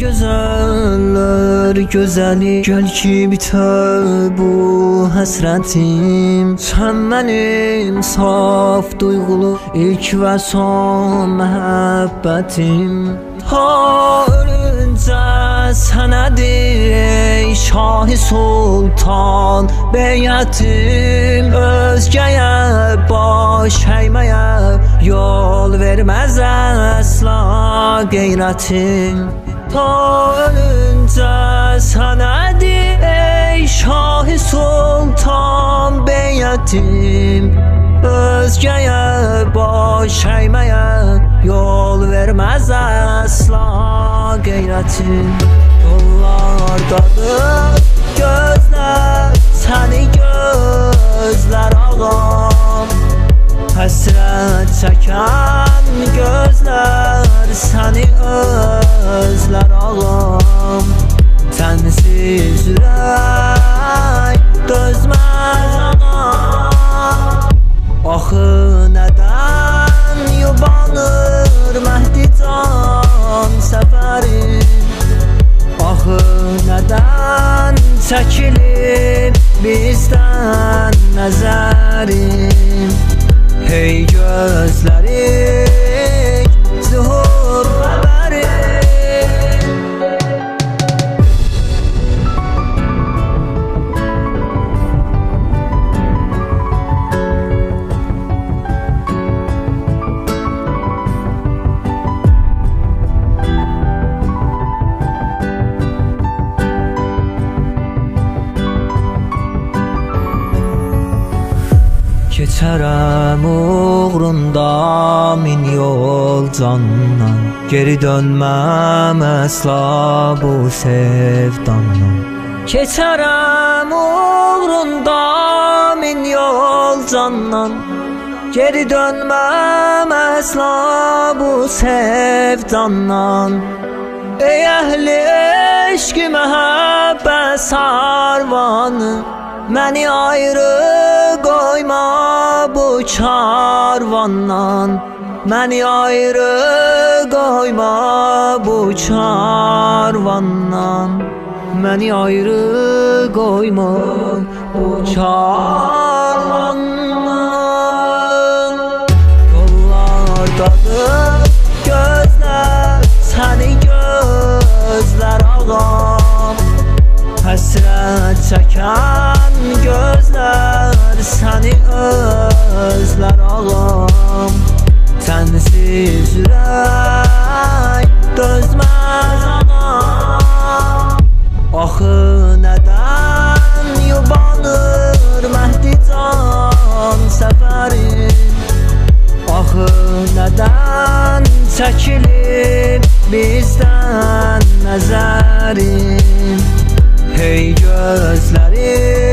Gözəller gözəli, gəl ki bitər bu həsrətim. Sən mənim saf duyğulu ilk və son məhəbbətim. Ta ölüncə sənədir ey Şah-ı Sultan beyətim. Özgəyə baş əyməyə yol verməz əsla qeyrətim. Ta ölüncə sənədir ey Şah-ı Sultan beyətim. Özgəyə baş əyməyə yol verməz əsla qeyrətim. Yollardadır gözlər səni gözlər ağam. Həsrət çəkən gözlər səni özlər ağam. Sənsiz ürək dözməz ağam. Axı nədən yubanır Məhdi can səfərim. Axı nədən çəkilir bizdən nəzərim. Hey gözlərik zuhur xəbəri. Keçərəm uğrunda min yol candan. Geri dönməm əsla bu sevdandan. Keçərəm uğrunda min yol candan. Geri dönməm əsla bu sevdandan. Ey əhli eşq məhəbbət sarvanı, məni ayrı qoyma bu karvandan. Məni ayrı qoyma bu karvandan. Məni ayrı qoyma bu karvandan. Yollardadır gözlər səni gözlər ağam. Həsrət çəkən gözlər səni özlər ağam. Sənsiz ürək dözməz ağam. Axı nədən yubanır Məhdi can səfərim. Axı nədən çəkilir bizdən nəzərim. Hey gözlərim